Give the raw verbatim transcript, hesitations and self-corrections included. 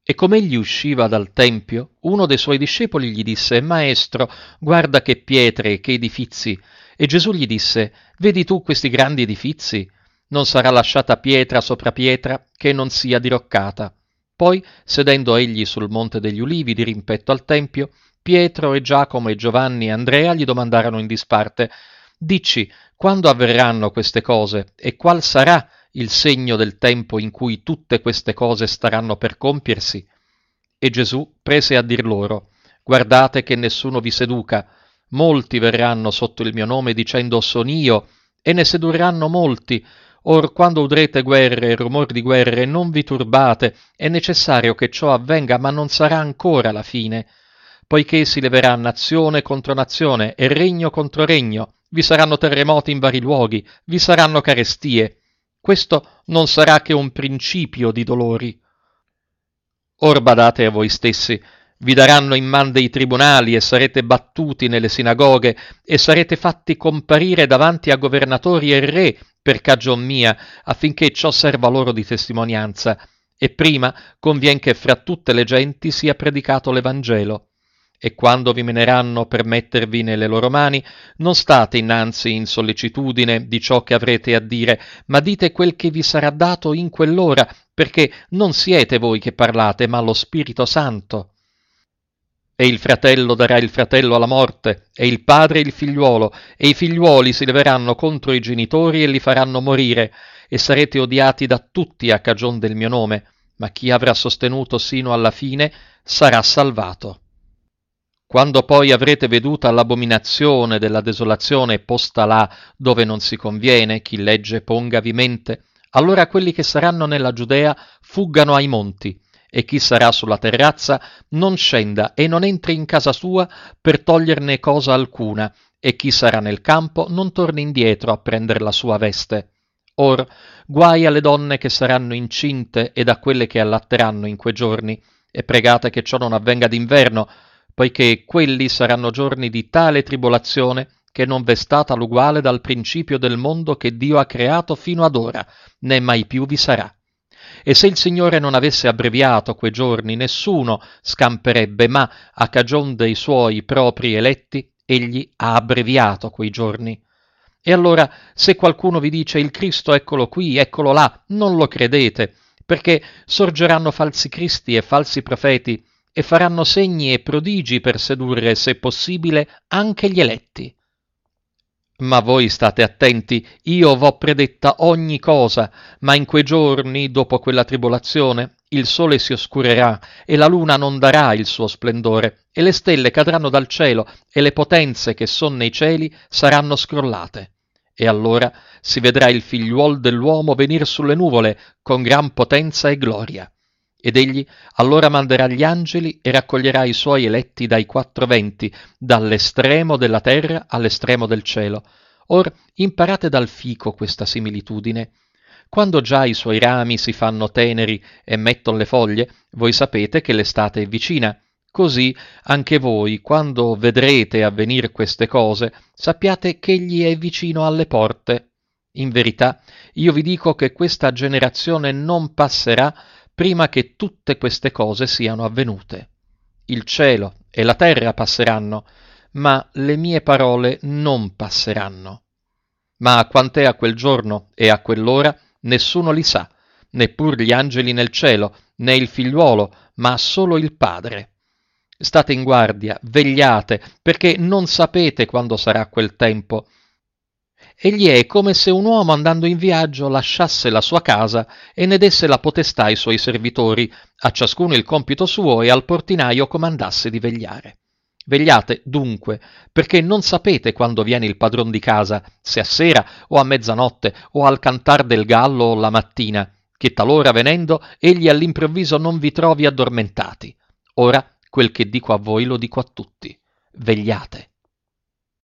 E come egli usciva dal tempio, uno dei suoi discepoli gli disse: Maestro, guarda che pietre e che edifizi. E Gesù gli disse: Vedi tu questi grandi edifizi? Non sarà lasciata pietra sopra pietra che non sia diroccata. Poi, sedendo egli sul monte degli ulivi di rimpetto al tempio, Pietro e Giacomo e Giovanni e Andrea gli domandarono in disparte: Dici, quando avverranno queste cose e qual sarà il segno del tempo in cui tutte queste cose staranno per compiersi? E Gesù prese a dir loro: Guardate che nessuno vi seduca. Molti verranno sotto il mio nome dicendo son io, e ne sedurranno molti. Or quando udrete guerre e rumor di guerre, non vi turbate, è necessario che ciò avvenga, ma non sarà ancora la fine. Poiché si leverà nazione contro nazione e regno contro regno, vi saranno terremoti in vari luoghi, vi saranno carestie. Questo non sarà che un principio di dolori. Or badate a voi stessi, vi daranno in man dei tribunali e sarete battuti nelle sinagoghe e sarete fatti comparire davanti a governatori e re per cagion mia, affinché ciò serva loro di testimonianza. E prima convien che fra tutte le genti sia predicato l'Evangelo. E quando vi meneranno per mettervi nelle loro mani, non state innanzi in sollecitudine di ciò che avrete a dire, ma dite quel che vi sarà dato in quell'ora, perché non siete voi che parlate, ma lo Spirito Santo. E il fratello darà il fratello alla morte, e il padre il figliuolo, e i figliuoli si leveranno contro i genitori e li faranno morire, e sarete odiati da tutti a cagion del mio nome, ma chi avrà sostenuto sino alla fine sarà salvato. Quando poi avrete veduta l'abominazione della desolazione posta là dove non si conviene, chi legge pongavi mente, allora quelli che saranno nella Giudea fuggano ai monti, e chi sarà sulla terrazza non scenda e non entri in casa sua per toglierne cosa alcuna, e chi sarà nel campo non torni indietro a prender la sua veste. Or, guai alle donne che saranno incinte ed a quelle che allatteranno in quei giorni, e pregate che ciò non avvenga d'inverno, poiché quelli saranno giorni di tale tribolazione che non v'è stata l'uguale dal principio del mondo che Dio ha creato fino ad ora, né mai più vi sarà. E se il Signore non avesse abbreviato quei giorni, nessuno scamperebbe, ma a cagion dei suoi propri eletti, egli ha abbreviato quei giorni. E allora, se qualcuno vi dice il Cristo eccolo qui, eccolo là, non lo credete, perché sorgeranno falsi cristi e falsi profeti, e faranno segni e prodigi per sedurre, se possibile, anche gli eletti. Ma voi state attenti, io v'ho predetta ogni cosa, ma in quei giorni, dopo quella tribolazione, il sole si oscurerà, e la luna non darà il suo splendore, e le stelle cadranno dal cielo, e le potenze che son nei cieli saranno scrollate. E allora si vedrà il figliuol dell'uomo venir sulle nuvole, con gran potenza e gloria. Ed egli allora manderà gli angeli e raccoglierà i suoi eletti dai quattro venti, dall'estremo della terra all'estremo del cielo. Or imparate dal fico questa similitudine. Quando già i suoi rami si fanno teneri e metton le foglie, voi sapete che l'estate è vicina. Così anche voi, quando vedrete avvenir queste cose, sappiate ch'egli è vicino alle porte. In verità, io vi dico che questa generazione non passerà prima che tutte queste cose siano avvenute. Il cielo e la terra passeranno, ma le mie parole non passeranno. Ma quant'è a quel giorno e a quell'ora, nessuno li sa, neppur gli angeli nel cielo, né il figliuolo, ma solo il Padre. State in guardia, vegliate, perché non sapete quando sarà quel tempo. Egli è come se un uomo andando in viaggio lasciasse la sua casa e ne desse la potestà ai suoi servitori, a ciascuno il compito suo, e al portinaio comandasse di vegliare. Vegliate dunque, perché non sapete quando viene il padron di casa, se a sera o a mezzanotte o al cantar del gallo o la mattina, che talora venendo egli all'improvviso non vi trovi addormentati. Ora quel che dico a voi lo dico a tutti. Vegliate.